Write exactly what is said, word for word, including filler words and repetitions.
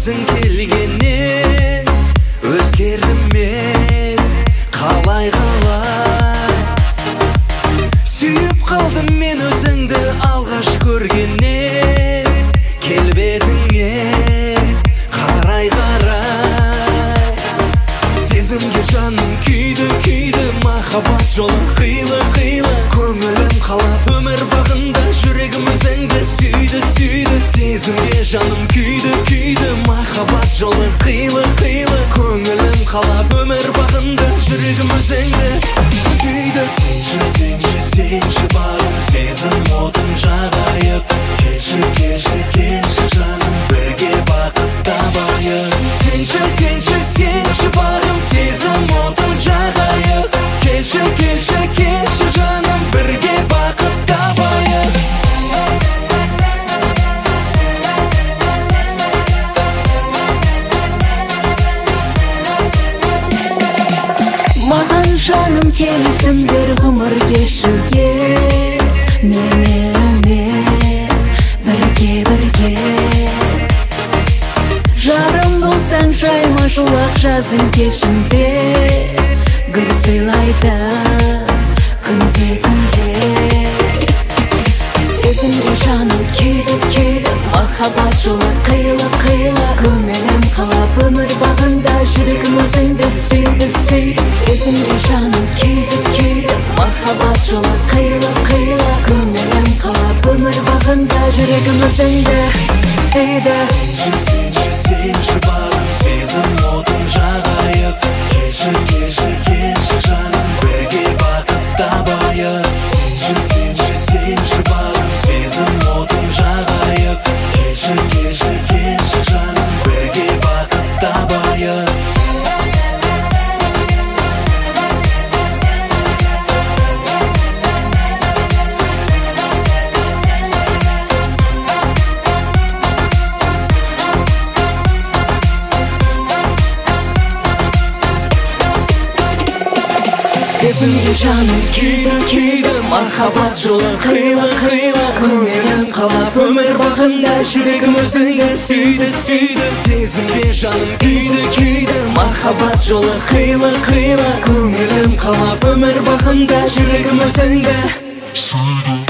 өзің келгеннен өзгердім мен, қалай қалай сүйіп қалдым мен өзіңді алғаш көргеннен, келбетіңе қарай қарай сезімге жаным күйді күйді, махаббат жолы қилы қилы, көңілім қалап өмір бағында жүрегім өзіңді сүйді сүйді. Сезімге жаным күйді күйді, махаббат жолы қилы қилы, көңілім қалап өмір бағында жүрегім өзіңді сүйді. Сенші сенші сенші бағым, сезім отым жағайып, келші келші келші жаным, бірге бақыт табайық. Сенші сенші сенші бағым, сезім отым жағайып, келші келші келші жаным, бірге бақыт табайық. Маған жаным келсін бір ғұмыр кешуге, менімен бірге бірге. Жарым болсаң жайма шуақ жаздың кешінде, гүл сыйлайды күнде күнде. Сезімге жаным күйді күйді, махаббат жолы қилы қилы, көңілім қалап өмір бағында жүрегім өзіңді сүйді сүйді. Сезімге жаным күйді күйді, махаббат жолы қилы қилы, көңілім қалап өмір бағында жүрегім өзіңді сүйді. Сенші сенші сенші бағым, сезім отым жағайып, келші келші келші жаным, бірге бақыт табайық. Сенші сенші сенші бағым, сезім отым жағайып, келші келші келші жаным, бірге бақыт табайық. Сезімге жаным күйді күйді, махаббат жолы қилы қилы, көңілім қалап өмір бағында жүрегім өзіңді сүйді сүйді. Сезімге жаным күйді күйді, махаббат жолы қилы қилы, көңілім қалап өмір бағында жүрегім өзіңді сүйді.